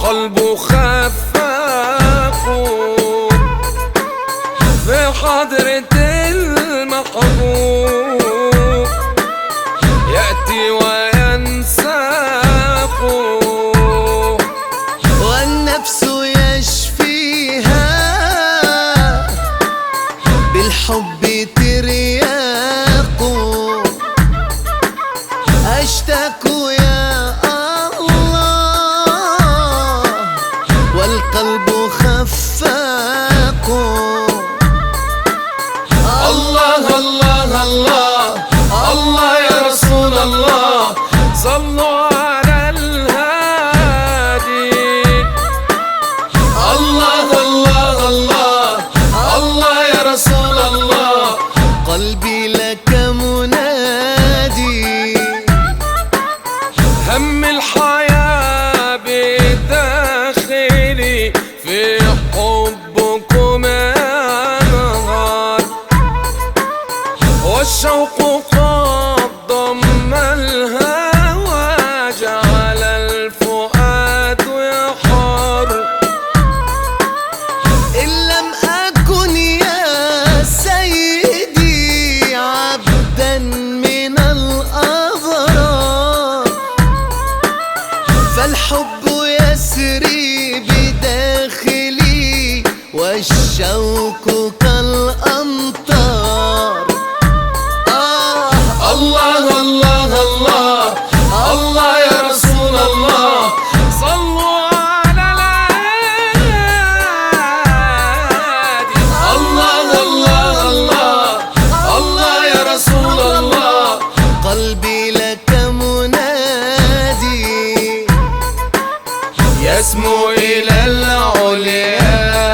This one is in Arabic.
قلبه خفاف في حضرة المحبوب، يأتي وينساق والنفس يشفيها بالحب ترياق. أشتاق يا الله والقلب خفاق. الله الله الله الله يا رسول الله، صلوا على الهادي. الله الله الله الله يا رسول الله، قلبي لك منادي. هم الحياة بداخلي في حبكم أنهار، والشوق قد ضم الهوى جعل الفؤاد يحار. إن لم أكن يا سيدي عبدا من الأبرار، فالحب يسري بداخلي والشوق كالأمطار. الله الله الله الله يا رسول الله، صلوا على الهادي. الله الله الله الله يا رسول الله، قلبي لك منادي. يسمو إلى العليا.